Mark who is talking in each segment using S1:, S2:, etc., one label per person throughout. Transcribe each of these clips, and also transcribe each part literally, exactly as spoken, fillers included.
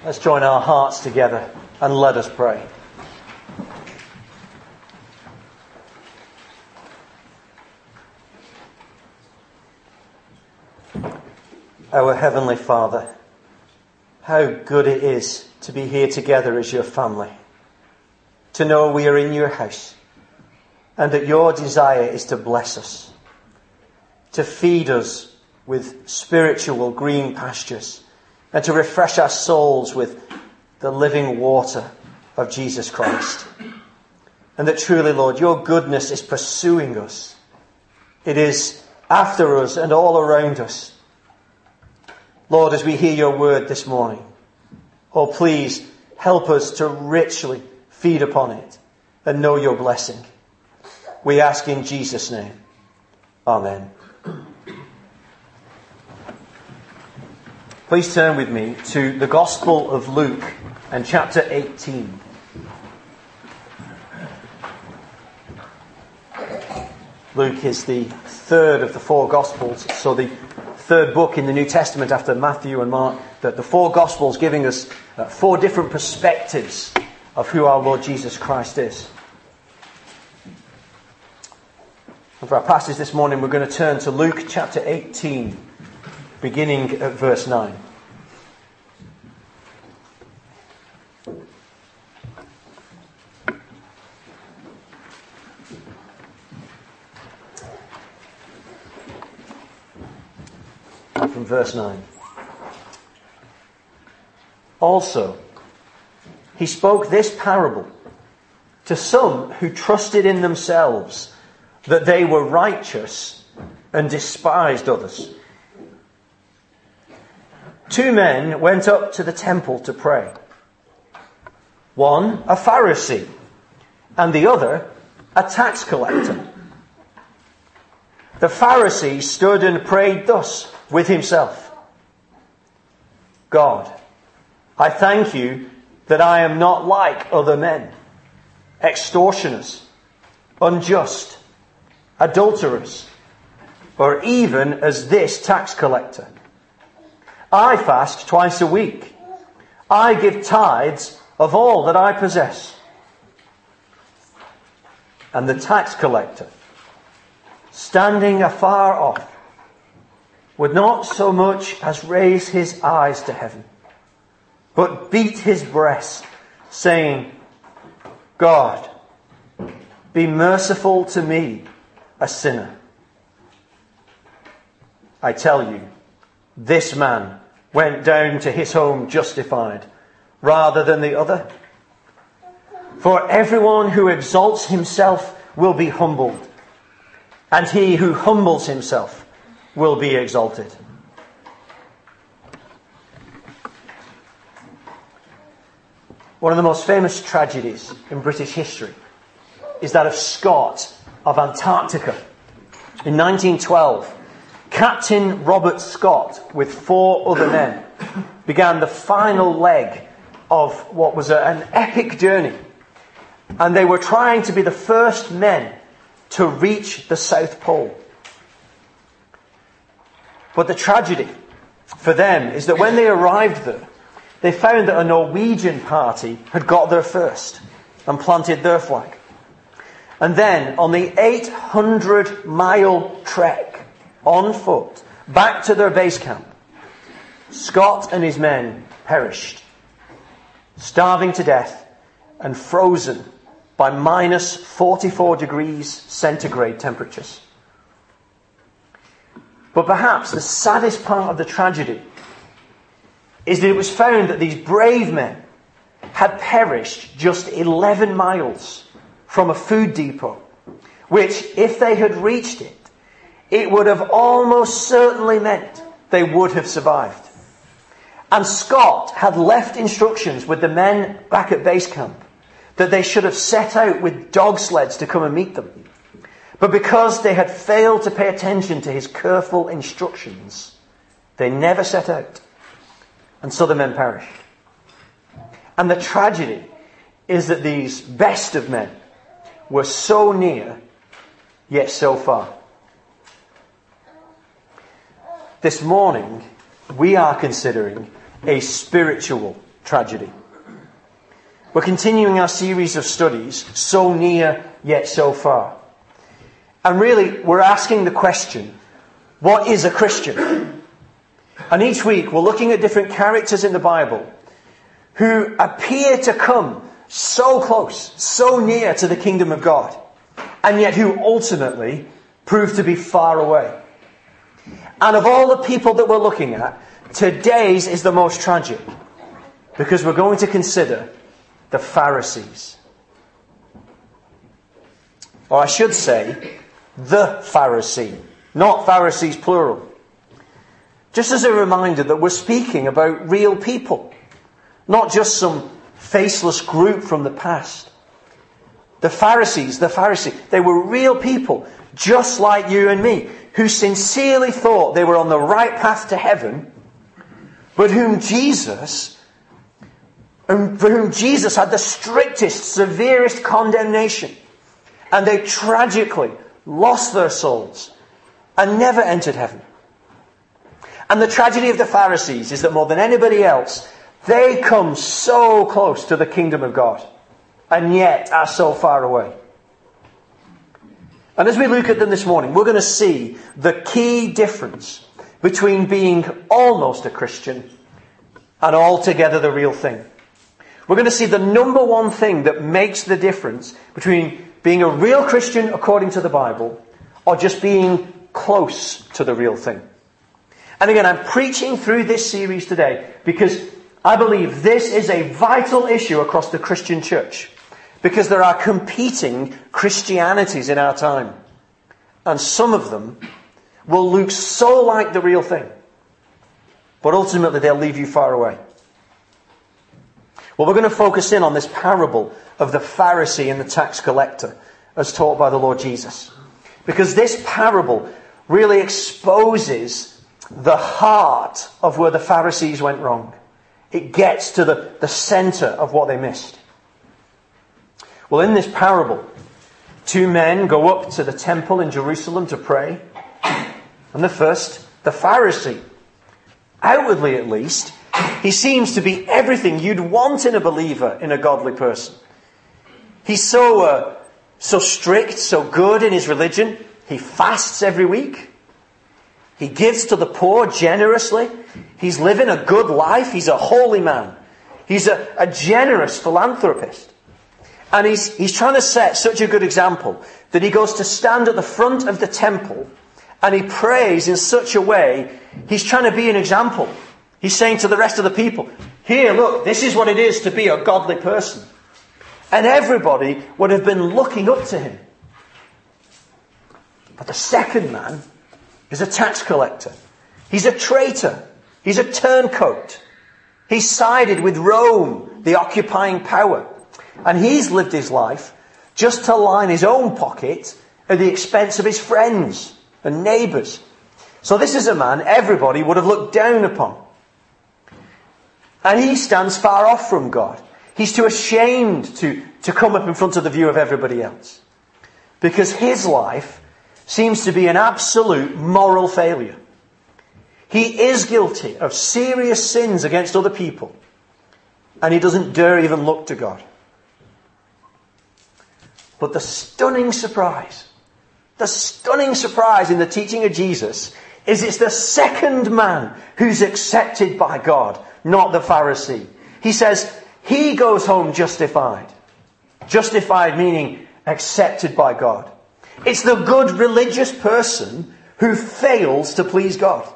S1: Let's join our hearts together and let us pray. Our Heavenly Father, how good it is to be here together as your family, to know we are in your house, and that your desire is to bless us, to feed us with spiritual green pastures, and to refresh our souls with the living water of Jesus Christ. And that truly, Lord, your goodness is pursuing us. It is after us and all around us. Lord, as we hear your word this morning, oh, please help us to richly feed upon it and know your blessing. We ask in Jesus' name. Amen. Please turn with me to the Gospel of Luke and chapter eighteen. Luke is the third of the four Gospels, so the third book in the New Testament after Matthew and Mark, that the four Gospels giving us uh, four different perspectives of who our Lord Jesus Christ is. And for our passage this morning, we're going to turn to Luke chapter eighteen, beginning at verse nine. From verse nine. Also, he spoke this parable to some who trusted in themselves that they were righteous and despised others. Two men went up to the temple to pray. One a Pharisee, and the other a tax collector. The Pharisee stood and prayed thus with himself: God, I thank you that I am not like other men, extortioners, unjust, adulterers, or even as this tax collector. I fast twice a week. I give tithes of all that I possess. And the tax collector, standing afar off, would not so much as raise his eyes to heaven, but beat his breast, saying, God, be merciful to me, a sinner. I tell you, this man went down to his home justified, rather than the other. For everyone who exalts himself will be humbled, and he who humbles himself will be exalted. One of the most famous tragedies in British history is that of Scott of Antarctica. In nineteen twelve, Captain Robert Scott, with four other men, began the final leg of what was a, an epic journey. And they were trying to be the first men to reach the South Pole. But the tragedy for them is that when they arrived there, they found that a Norwegian party had got there first and planted their flag. And then, on the eight hundred mile trek on foot back to their base camp, Scott and his men perished, starving to death and frozen by minus forty-four degrees centigrade temperatures. But perhaps the saddest part of the tragedy is that it was found that these brave men had perished just eleven miles from a food depot, which, if they had reached it, it would have almost certainly meant they would have survived. And Scott had left instructions with the men back at base camp that they should have set out with dog sleds to come and meet them. But because they had failed to pay attention to his careful instructions, they never set out. And so the men perished. And the tragedy is that these best of men were so near, yet so far. This morning, we are considering a spiritual tragedy. We're continuing our series of studies, So Near Yet So Far. And really, we're asking the question, what is a Christian? And each week, we're looking at different characters in the Bible who appear to come so close, so near to the kingdom of God, and yet who ultimately prove to be far away. And of all the people that we're looking at, today's is the most tragic, because we're going to consider the Pharisees. Or I should say, the Pharisee, not Pharisees plural. Just as a reminder that we're speaking about real people, not just some faceless group from the past. The Pharisees, the Pharisee, they were real people, just like you and me, who sincerely thought they were on the right path to heaven, but whom Jesus, and for whom Jesus had the strictest, severest condemnation. And they tragically lost their souls and never entered heaven. And the tragedy of the Pharisees is that more than anybody else, they come so close to the kingdom of God, and yet are so far away. And as we look at them this morning, we're going to see the key difference between being almost a Christian and altogether the real thing. We're going to see the number one thing that makes the difference between being a real Christian according to the Bible or just being close to the real thing. And again, I'm preaching through this series today because I believe this is a vital issue across the Christian church. Because there are competing Christianities in our time. And some of them will look so like the real thing. But ultimately they'll leave you far away. Well, we're going to focus in on this parable of the Pharisee and the tax collector as taught by the Lord Jesus. Because this parable really exposes the heart of where the Pharisees went wrong. It gets to the, the centre of what they missed. Well, in this parable, two men go up to the temple in Jerusalem to pray. And the first, the Pharisee, outwardly at least, he seems to be everything you'd want in a believer, in a godly person. He's so, uh, so strict, so good in his religion. He fasts every week. He gives to the poor generously. He's living a good life. He's a holy man. He's a, a generous philanthropist. And he's, he's trying to set such a good example that he goes to stand at the front of the temple and he prays in such a way, he's trying to be an example. He's saying to the rest of the people, here, look, this is what it is to be a godly person. And everybody would have been looking up to him. But the second man is a tax collector. He's a traitor. He's a turncoat. He sided with Rome, the occupying power. And he's lived his life just to line his own pocket at the expense of his friends and neighbours. So this is a man everybody would have looked down upon. And he stands far off from God. He's too ashamed to, to come up in front of the view of everybody else. Because his life seems to be an absolute moral failure. He is guilty of serious sins against other people. And he doesn't dare even look to God. But the stunning surprise, the stunning surprise in the teaching of Jesus is it's the second man who's accepted by God, not the Pharisee. He says he goes home justified. Justified meaning accepted by God. It's the good religious person who fails to please God.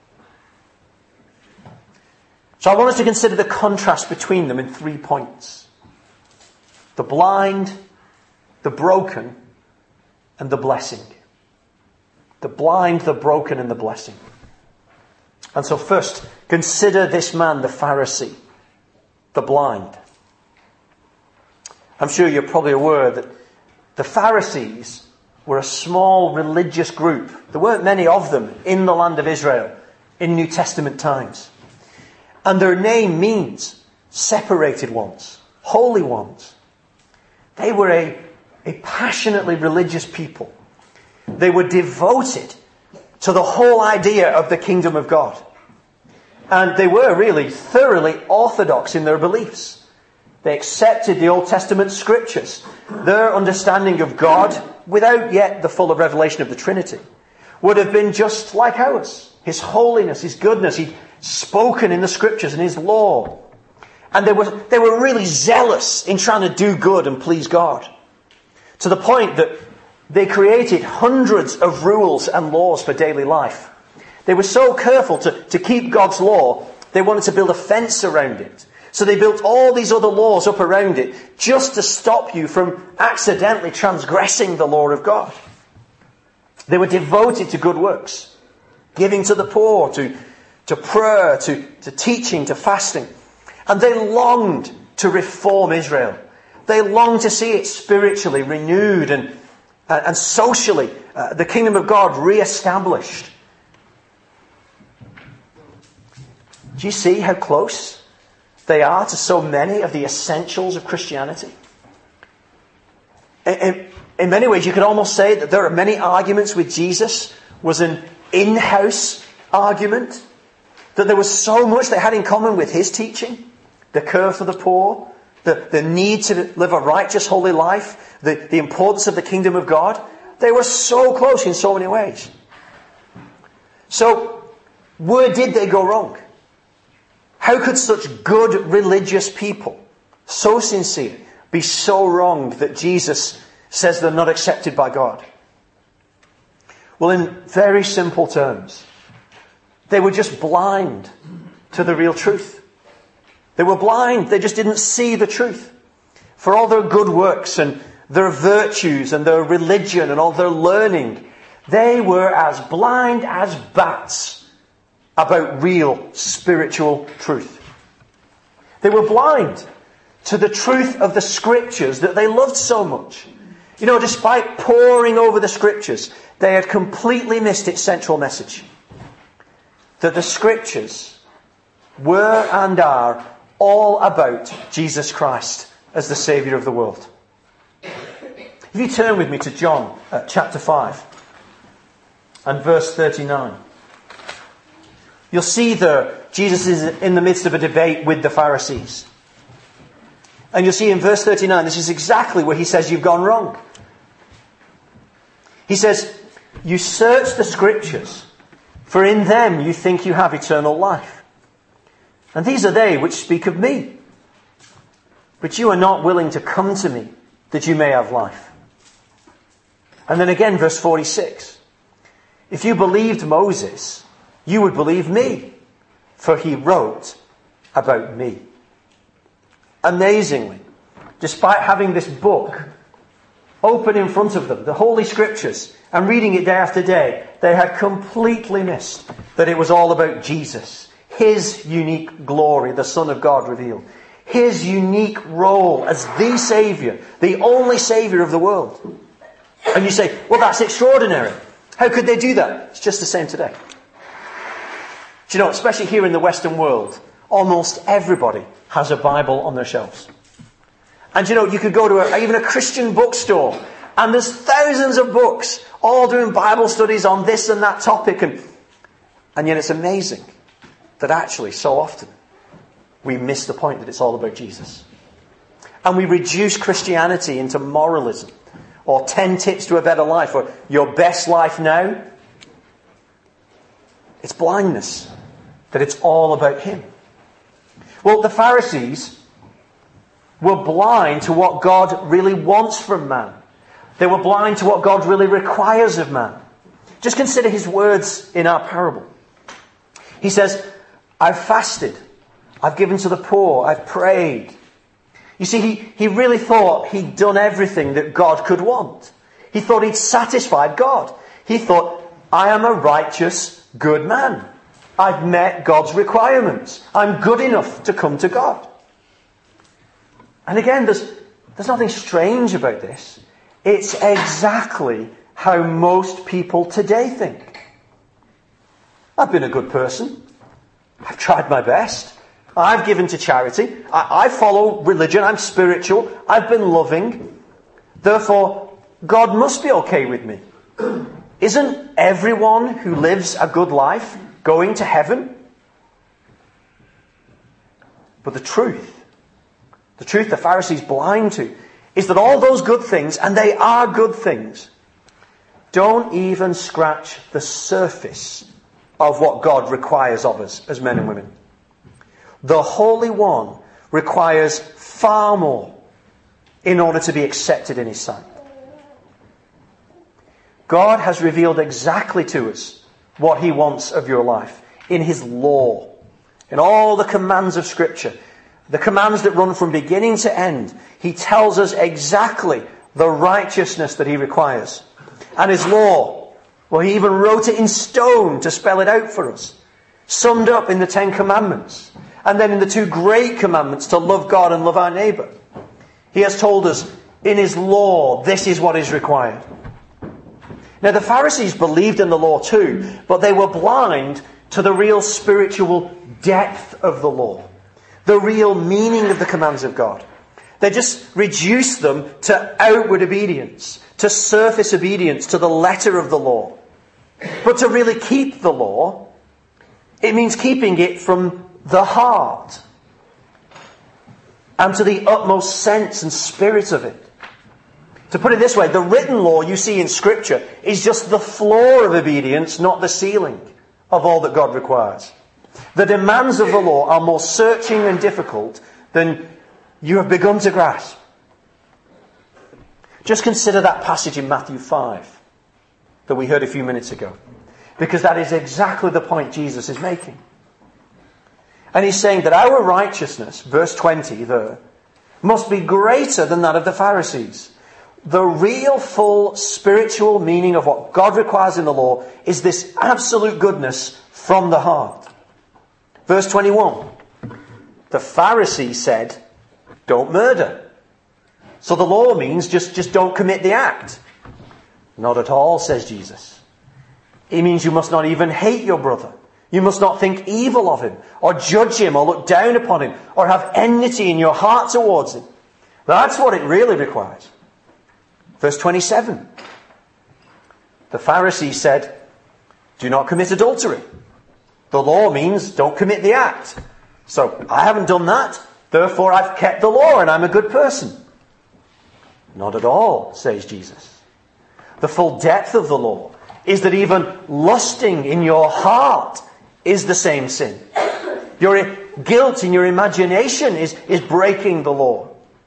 S1: So I want us to consider the contrast between them in three points. The blind, the broken, and the blessing. The blind, the broken, and the blessing. And so first, consider this man, the Pharisee, the blind. I'm sure you're probably aware that the Pharisees were a small religious group. There weren't many of them in the land of Israel in New Testament times. And their name means separated ones, holy ones. They were a A passionately religious people. They were devoted to the whole idea of the kingdom of God. And they were really thoroughly orthodox in their beliefs. They accepted the Old Testament scriptures. Their understanding of God, without yet the full revelation of the Trinity, would have been just like ours. His holiness, His goodness, He'd spoken in the scriptures and His law. And they were, they were really zealous in trying to do good and please God. To the point that they created hundreds of rules and laws for daily life. They were so careful to, to keep God's law, they wanted to build a fence around it. So they built all these other laws up around it just to stop you from accidentally transgressing the law of God. They were devoted to good works, giving to the poor, to, to prayer, to, to teaching, to fasting. And they longed to reform Israel. They longed to see it spiritually renewed and, uh, and socially, uh, the kingdom of God re-established. Do you see how close they are to so many of the essentials of Christianity? In, in, in many ways, you could almost say that there are many arguments with Jesus was an in-house argument. That there was so much they had in common with His teaching. The care for the poor, the, the need to live a righteous, holy life, the, the importance of the kingdom of God. They were so close in so many ways. So, where did they go wrong? How could such good religious people, so sincere, be so wrong that Jesus says they're not accepted by God? Well, in very simple terms, they were just blind to the real truth. They were blind. They just didn't see the truth. For all their good works and their virtues and their religion and all their learning, they were as blind as bats about real spiritual truth. They were blind to the truth of the scriptures that they loved so much. You know, despite poring over the scriptures, they had completely missed its central message. That the scriptures were and are all about Jesus Christ as the Saviour of the world. If you turn with me to John uh, chapter five and verse thirty-nine, you'll see there Jesus is in the midst of a debate with the Pharisees. And you'll see in verse thirty-nine, this is exactly where He says you've gone wrong. He says, you search the scriptures, for in them you think you have eternal life. And these are they which speak of me. But you are not willing to come to me, that you may have life. And then again, verse forty-six. If you believed Moses, you would believe me, for he wrote about me. Amazingly, despite having this book open in front of them, the Holy Scriptures, and reading it day after day, they had completely missed that it was all about Jesus. His unique glory, the Son of God revealed. His unique role as the Saviour, the only Saviour of the world. And you say, well, that's extraordinary. How could they do that? It's just the same today. Do you know, especially here in the Western world, almost everybody has a Bible on their shelves. And you know, you could go to a, even a Christian bookstore, and there's thousands of books, all doing Bible studies on this and that topic. And, and yet it's amazing that actually, so often, we miss the point that it's all about Jesus. And we reduce Christianity into moralism, or ten tips to a better life, or your best life now. It's blindness, that it's all about Him. Well, the Pharisees were blind to what God really wants from man. They were blind to what God really requires of man. Just consider His words in our parable. He says, I've fasted. I've given to the poor. I've prayed. You see, he, he really thought he'd done everything that God could want. He thought he'd satisfied God. He thought, I am a righteous, good man. I've met God's requirements. I'm good enough to come to God. And again, there's, there's nothing strange about this. It's exactly how most people today think. I've been a good person. I've tried my best. I've given to charity. I, I follow religion. I'm spiritual. I've been loving. Therefore, God must be okay with me. Isn't everyone who lives a good life going to heaven? But the truth, the truth the Pharisees blind to, is that all those good things, and they are good things, don't even scratch the surface of what God requires of us as men and women. The Holy One requires far more in order to be accepted in His sight. God has revealed exactly to us what He wants of your life in His law, in all the commands of Scripture, the commands that run from beginning to end. He tells us exactly the righteousness that He requires. And His law, well, He even wrote it in stone to spell it out for us, summed up in the Ten Commandments, and then in the two great commandments to love God and love our neighbour. He has told us in His law, this is what is required. Now, the Pharisees believed in the law too, but they were blind to the real spiritual depth of the law, the real meaning of the commands of God. They just reduced them to outward obedience, to surface obedience to the letter of the law. But to really keep the law, it means keeping it from the heart and to the utmost sense and spirit of it. To put it this way, the written law you see in Scripture is just the floor of obedience, not the ceiling of all that God requires. The demands of the law are more searching and difficult than you have begun to grasp. Just consider that passage in Matthew five that we heard a few minutes ago, because that is exactly the point Jesus is making. And He's saying that our righteousness, verse twenty there, must be greater than that of the Pharisees. The real, full, spiritual meaning of what God requires in the law is this absolute goodness from the heart. Verse twenty-one. The Pharisees said, don't murder. So the law means just, just don't commit the act. Not at all, says Jesus. It means you must not even hate your brother. You must not think evil of him, or judge him, or look down upon him, or have enmity in your heart towards him. That's what it really requires. Verse twenty-seven. The Pharisees said, do not commit adultery. The law means don't commit the act. So I haven't done that, therefore I've kept the law and I'm a good person. Not at all, says Jesus. The full depth of the law is that even lusting in your heart is the same sin. Your guilt in your imagination is, is breaking the law.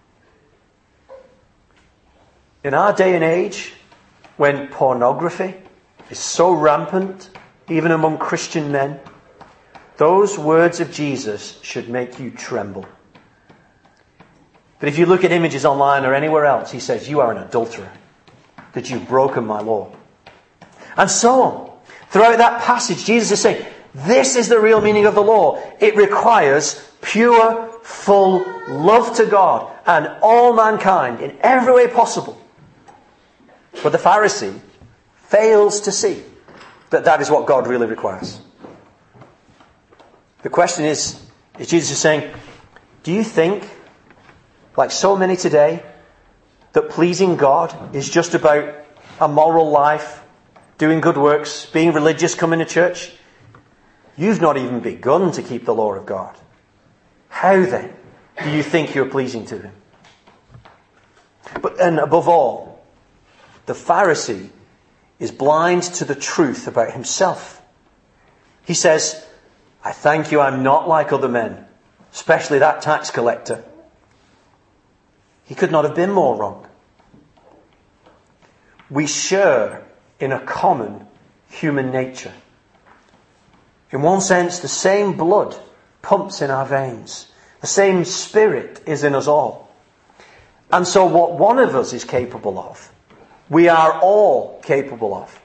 S1: In our day and age, when pornography is so rampant, even among Christian men, those words of Jesus should make you tremble. But if you look at images online or anywhere else, He says, you are an adulterer, that you've broken my law. And so on. Throughout that passage, Jesus is saying, this is the real meaning of the law. It requires pure, full love to God and all mankind in every way possible. But the Pharisee fails to see that that is what God really requires. The question is, is Jesus saying, do you think, like so many today, that pleasing God is just about a moral life, doing good works, being religious, coming to church? You've not even begun to keep the law of God. How then do you think you're pleasing to Him? But and above all, the Pharisee is blind to the truth about himself. He says, I thank you I'm not like other men, especially that tax collector. He could not have been more wrong. We share in a common human nature. In one sense, the same blood pumps in our veins. The same spirit is in us all. And so what one of us is capable of, we are all capable of.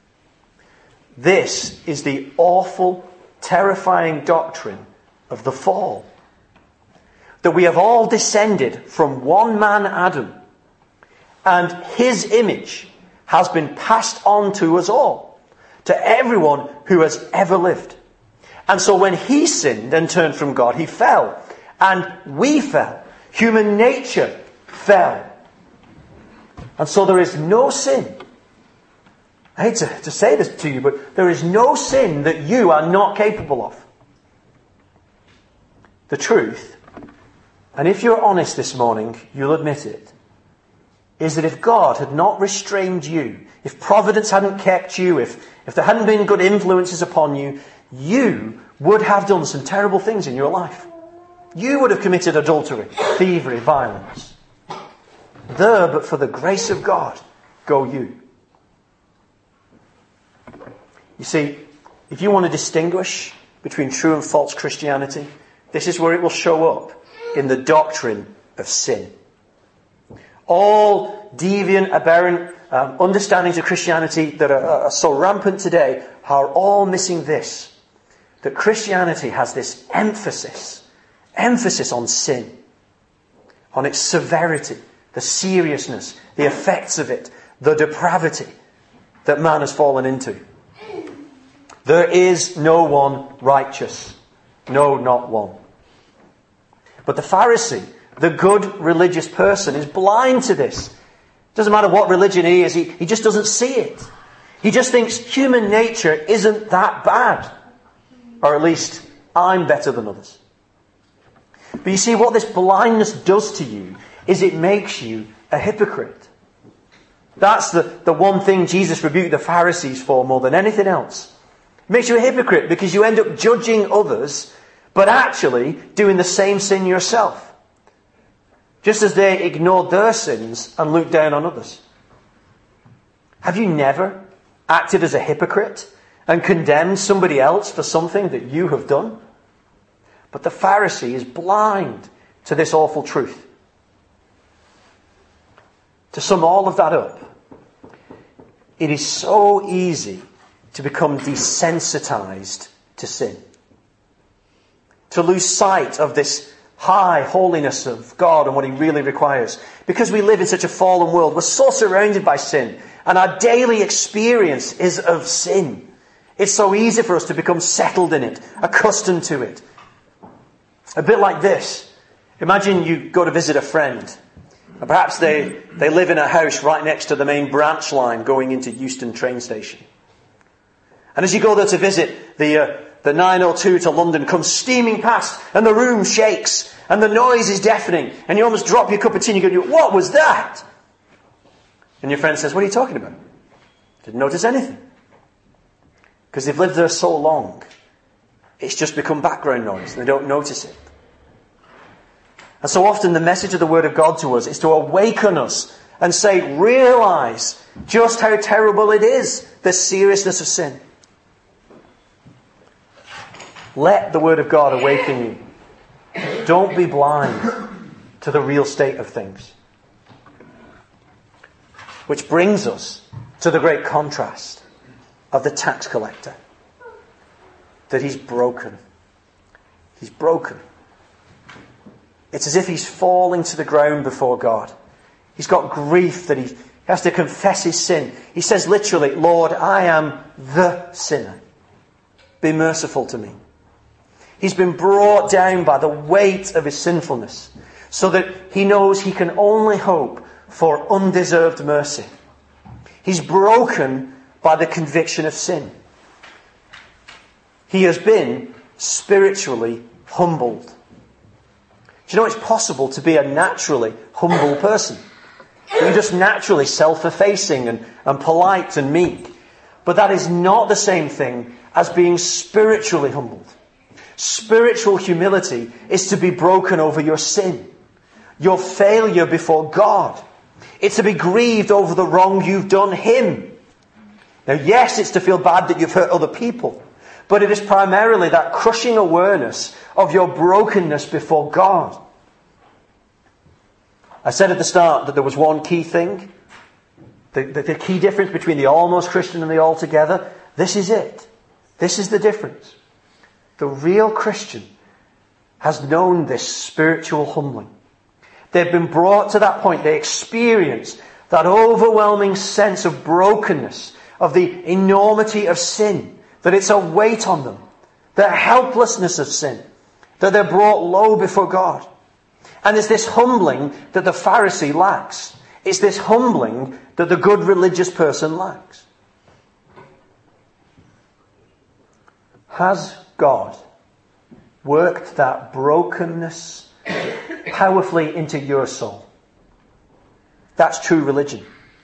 S1: This is the awful, terrifying doctrine of the fall. That we have all descended from one man, Adam, and his image has been passed on to us all, to everyone who has ever lived. And so when he sinned and turned from God, he fell. And we fell. Human nature fell. And so there is no sin. I hate to, to say this to you, but there is no sin that you are not capable of. The truth and if you're honest this morning, you'll admit it, is that if God had not restrained you, if providence hadn't kept you, if, if there hadn't been good influences upon you, you would have done some terrible things in your life. You would have committed adultery, thievery, violence. There, but for the grace of God, go you. You see, if you want to distinguish between true and false Christianity, this is where it will show up in the doctrine of sin. All deviant, aberrant um, understandings of Christianity that are, are so rampant today are all missing this. That Christianity has this emphasis, emphasis on sin, on its severity, the seriousness, the effects of it, the depravity that man has fallen into. There is no one righteous. No, not one. But the Pharisee, the good religious person, is blind to this. Doesn't matter what religion he is, he, he just doesn't see it. He just thinks human nature isn't that bad. Or at least, I'm better than others. But you see, what this blindness does to you is it makes you a hypocrite. That's the, the one thing Jesus rebuked the Pharisees for more than anything else. It makes you a hypocrite because you end up judging others, but actually doing the same sin yourself. Just as they ignored their sins and looked down on others. Have you never acted as a hypocrite and condemned somebody else for something that you have done? But the Pharisee is blind to this awful truth. To sum all of that up, it is so easy to become desensitized to sin. To lose sight of this high holiness of God and what He really requires. Because we live in such a fallen world, we're so surrounded by sin, and our daily experience is of sin. It's so easy for us to become settled in it, accustomed to it. A bit like this. Imagine you go to visit a friend. And perhaps they, they live in a house right next to the main branch line going into Euston train station. And as you go there to visit, the uh, the nine oh two to London comes steaming past, and the room shakes, and the noise is deafening, and you almost drop your cup of tea and you go, what was that? And your friend says, what are you talking about? Didn't notice anything. Because they've lived there so long, it's just become background noise, and they don't notice it. And so often the message of the Word of God to us is to awaken us and say, realise just how terrible it is, the seriousness of sin. Let the Word of God awaken you. Don't be blind to the real state of things. Which brings us to the great contrast of the tax collector. That he's broken. He's broken. It's as if he's falling to the ground before God. He's got grief that he has to confess his sin. He says literally, Lord, I am the sinner. Be merciful to me. He's been brought down by the weight of his sinfulness, so that he knows he can only hope for undeserved mercy. He's broken by the conviction of sin. He has been spiritually humbled. Do you know it's possible to be a naturally humble person? You're just naturally self-effacing and, and polite and meek. But that is not the same thing as being spiritually humbled. Spiritual humility is to be broken over your sin, your failure before God. It's to be grieved over the wrong you've done Him. Now, yes, it's to feel bad that you've hurt other people, but it is primarily that crushing awareness of your brokenness before God. I said at the start that there was one key thing, the, the, the key difference between the almost Christian and the altogether. This is it. This is the difference. The real Christian has known this spiritual humbling. They've been brought to that point. They experience that overwhelming sense of brokenness, of the enormity of sin, that it's a weight on them, the helplessness of sin, that they're brought low before God. And it's this humbling that the Pharisee lacks. It's this humbling that the good religious person lacks. Has God worked that brokenness powerfully into your soul. That's true religion.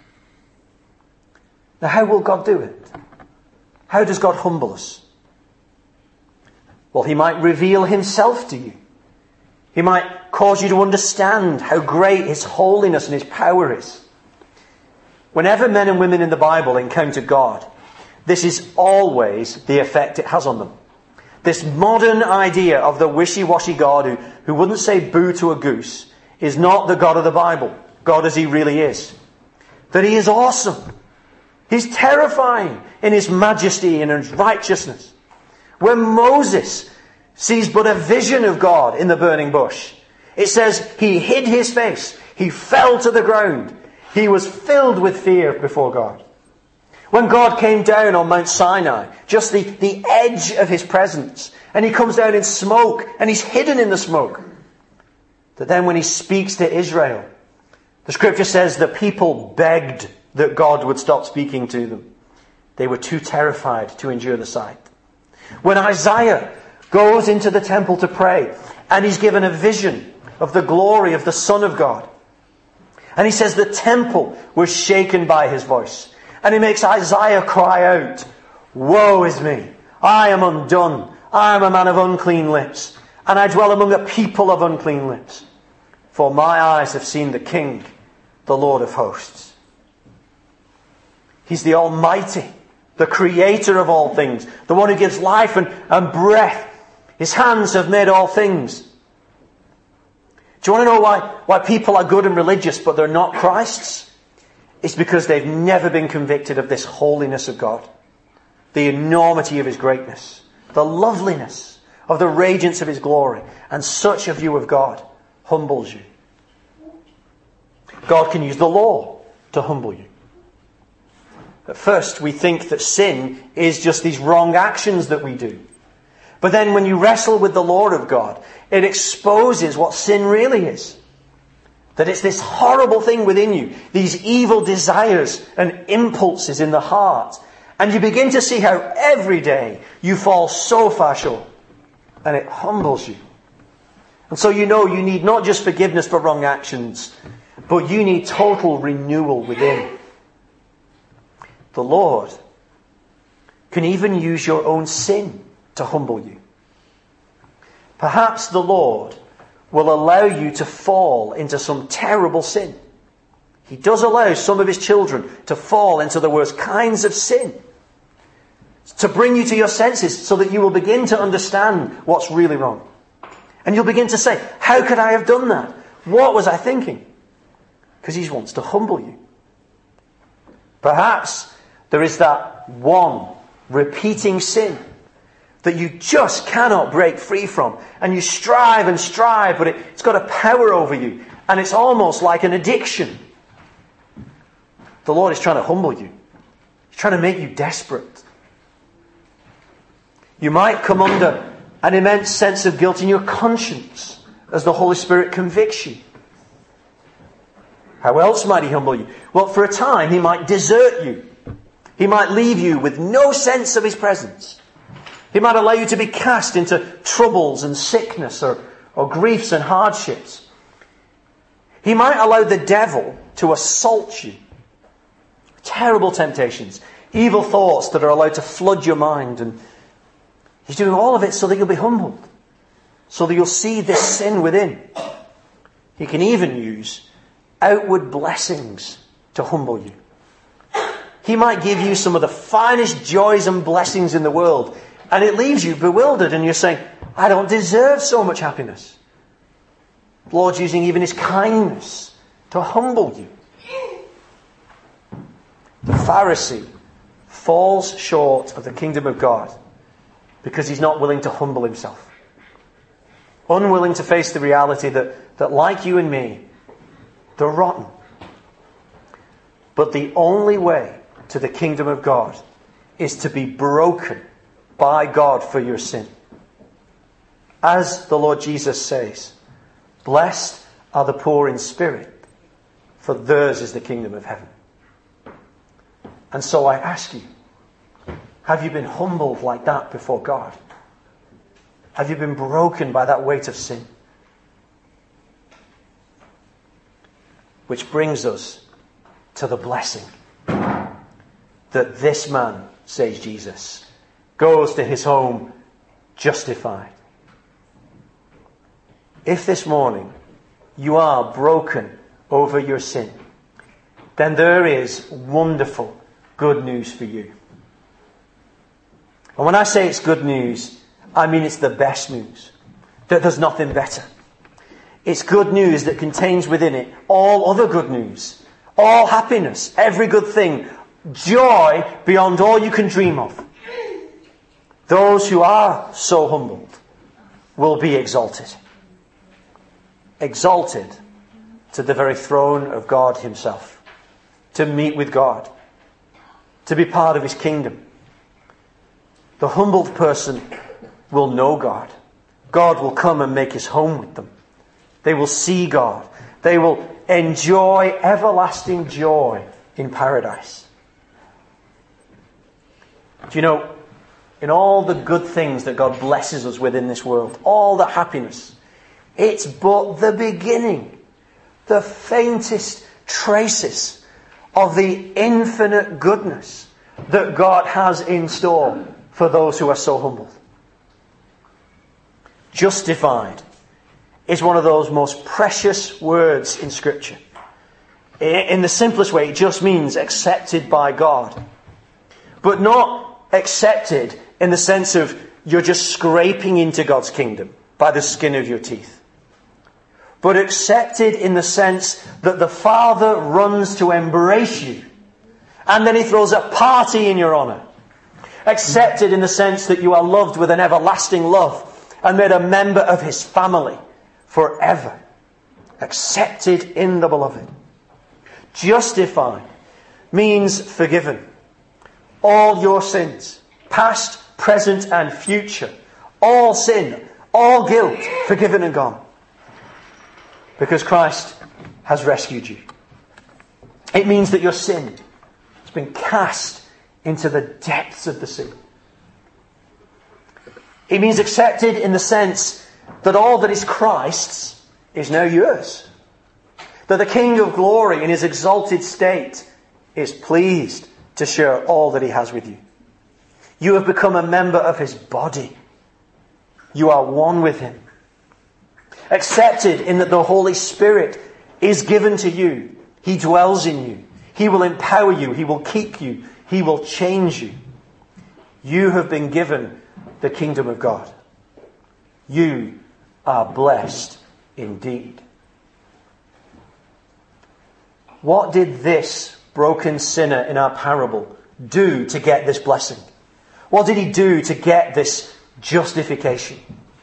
S1: Now, how will God do it? How does God humble us? Well, he might reveal himself to you. He might cause you to understand how great his holiness and his power is. Whenever men and women in the Bible encounter God, this is always the effect it has on them. This modern idea of the wishy-washy God who, who wouldn't say boo to a goose is not the God of the Bible, God as he really is. That he is awesome. He's terrifying in his majesty and his righteousness. When Moses sees but a vision of God in the burning bush, it says he hid his face. He fell to the ground. He was filled with fear before God. When God came down on Mount Sinai, just the, the edge of his presence, and he comes down in smoke, and he's hidden in the smoke. That then when he speaks to Israel, the scripture says the people begged that God would stop speaking to them. They were too terrified to endure the sight. When Isaiah goes into the temple to pray, and he's given a vision of the glory of the Son of God, and he says the temple was shaken by his voice. And he makes Isaiah cry out, "Woe is me! I am undone. I am a man of unclean lips, and I dwell among a people of unclean lips. For my eyes have seen the King, the Lord of hosts." He's the Almighty, the Creator of all things, the one who gives life and, and breath. His hands have made all things. Do you want to know why, why people are good and religious but they're not Christ's? It's because they've never been convicted of this holiness of God. The enormity of his greatness. The loveliness of the radiance of his glory. And such a view of God humbles you. God can use the law to humble you. At first we think that sin is just these wrong actions that we do. But then when you wrestle with the law of God, it exposes what sin really is. That it's this horrible thing within you, these evil desires and impulses in the heart. And you begin to see how every day you fall so far short. And it humbles you. And so you know you need not just forgiveness for wrong actions, but you need total renewal within. The Lord can even use your own sin to humble you. Perhaps the Lord will allow you to fall into some terrible sin. He does allow some of his children to fall into the worst kinds of sin. To bring you to your senses so that you will begin to understand what's really wrong. And you'll begin to say, how could I have done that? What was I thinking? Because he wants to humble you. Perhaps there is that one repeating sin that you just cannot break free from. And you strive and strive, but it, it's got a power over you. And it's almost like an addiction. The Lord is trying to humble you. He's trying to make you desperate. You might come under an immense sense of guilt in your conscience as the Holy Spirit convicts you. How else might he humble you? Well, for a time he might desert you. He might leave you with no sense of his presence. He might allow you to be cast into troubles and sickness or, or griefs and hardships. He might allow the devil to assault you. Terrible temptations, evil thoughts that are allowed to flood your mind. And he's doing all of it so that you'll be humbled. So that you'll see this sin within. He can even use outward blessings to humble you. He might give you some of the finest joys and blessings in the world, and it leaves you bewildered, and you're saying, I don't deserve so much happiness. The Lord's using even his kindness to humble you. The Pharisee falls short of the kingdom of God because he's not willing to humble himself. Unwilling to face the reality that, that like you and me, they're rotten. But the only way to the kingdom of God is to be broken by God for your sin. As the Lord Jesus says, blessed are the poor in spirit, for theirs is the kingdom of heaven. And so I ask you, have you been humbled like that before God? Have you been broken by that weight of sin? Which brings us to the blessing that this man, says Jesus, goes to his home justified. If this morning you are broken over your sin, then there is wonderful good news for you. And when I say it's good news, I mean it's the best news. That there's nothing better. It's good news that contains within it all other good news, all happiness, every good thing, joy beyond all you can dream of. Those who are so humbled will be exalted. Exalted to the very throne of God himself. To meet with God. To be part of his kingdom. The humbled person will know God. God will come and make his home with them. They will see God. They will enjoy everlasting joy in paradise. Do you know, in all the good things that God blesses us with in this world, all the happiness, it's but the beginning, the faintest traces of the infinite goodness that God has in store for those who are so humbled. Justified is one of those most precious words in Scripture. In the simplest way, it just means accepted by God. But not accepted in the sense of you're just scraping into God's kingdom by the skin of your teeth. But accepted in the sense that the Father runs to embrace you. And then he throws a party in your honour. Accepted in the sense that you are loved with an everlasting love and made a member of his family forever. Accepted in the beloved. Justified means forgiven. All your sins, past, present and future, all sin, all guilt, forgiven and gone. Because Christ has rescued you. It means that your sin has been cast into the depths of the sea. It means accepted in the sense that all that is Christ's is now yours. That the King of glory in his exalted state is pleased to share all that he has with you. You have become a member of his body. You are one with him. Accepted in that the Holy Spirit is given to you. He dwells in you. He will empower you. He will keep you. He will change you. You have been given the kingdom of God. You are blessed indeed. What did this broken sinner in our parable do to get this blessing? What did he do to get this justification?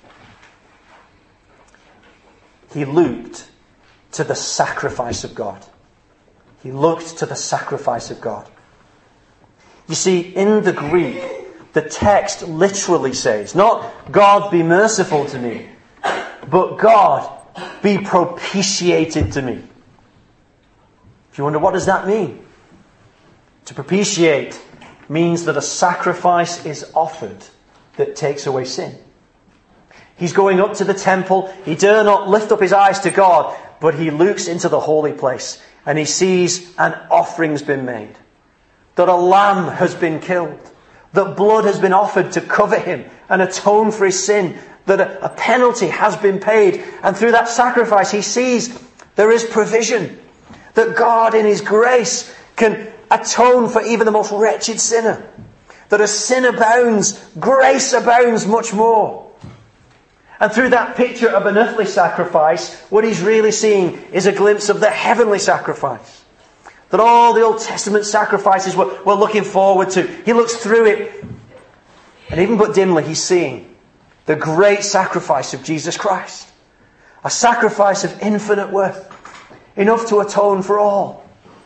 S1: He looked to the sacrifice of God. He looked to the sacrifice of God. You see, in the Greek, the text literally says, not God be merciful to me, but God be propitiated to me. If you wonder, what does that mean? To propitiate means that a sacrifice is offered that takes away sin. He's going up to the temple. He dare not lift up his eyes to God, but he looks into the holy place and he sees an offering's been made. That a lamb has been killed. That blood has been offered to cover him and atone for his sin. That a, a penalty has been paid. And through that sacrifice he sees there is provision. That God in his grace can atone for even the most wretched sinner. That as sin abounds, grace abounds much more. And through that picture of an earthly sacrifice, what he's really seeing is a glimpse of the heavenly sacrifice. That all the Old Testament sacrifices we're, we're looking forward to. He looks through it, and even but dimly he's seeing the great sacrifice of Jesus Christ. A sacrifice of infinite worth, enough to atone for all.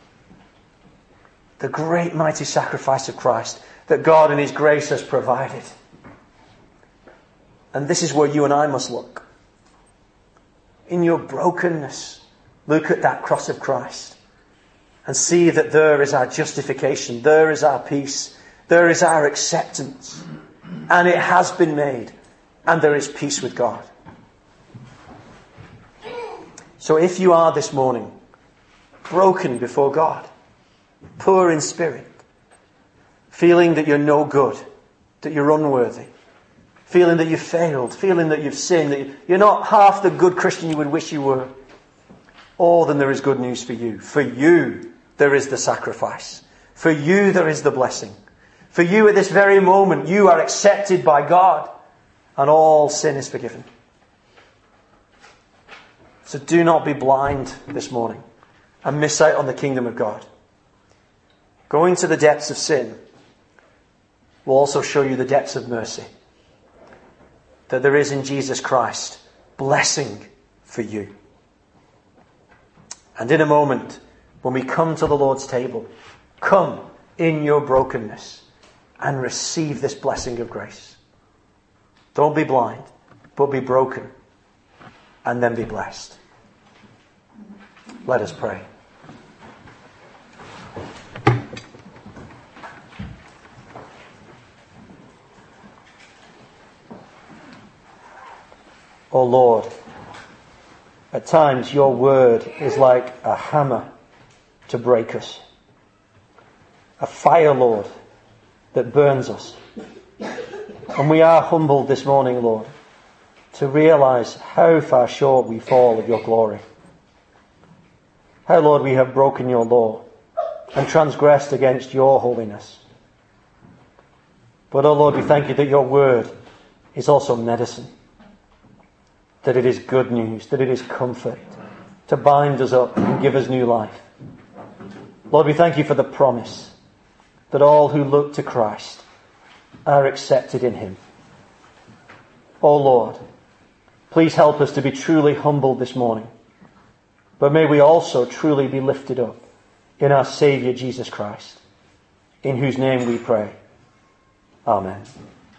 S1: The great mighty sacrifice of Christ that God in his grace has provided. And this is where you and I must look. In your brokenness, look at that cross of Christ and see that there is our justification, there is our peace, there is our acceptance, and it has been made, and there is peace with God. So if you are this morning broken before God, poor in spirit, feeling that you're no good, that you're unworthy, feeling that you've failed, feeling that you've sinned, that you're not half the good Christian you would wish you were, oh, then there is good news for you. For you, there is the sacrifice. For you, there is the blessing. For you, at this very moment, you are accepted by God, and all sin is forgiven. So do not be blind this morning and miss out on the kingdom of God. Going to the depths of sin will also show you the depths of mercy that there is in Jesus Christ, blessing for you. And in a moment, when we come to the Lord's table, come in your brokenness and receive this blessing of grace. Don't be blind, but be broken, and then be blessed. Let us pray. O Lord, at times your word is like a hammer to break us. A fire, Lord, that burns us. And we are humbled this morning, Lord, to realize how far short we fall of your glory. How, Lord, we have broken your law and transgressed against your holiness. But, oh Lord, we thank you that your word is also medicine. That it is good news, that it is comfort, to bind us up and give us new life. Lord, we thank you for the promise that all who look to Christ are accepted in him. Oh Lord, please help us to be truly humbled this morning, but may we also truly be lifted up in our Saviour Jesus Christ, in whose name we pray. Amen.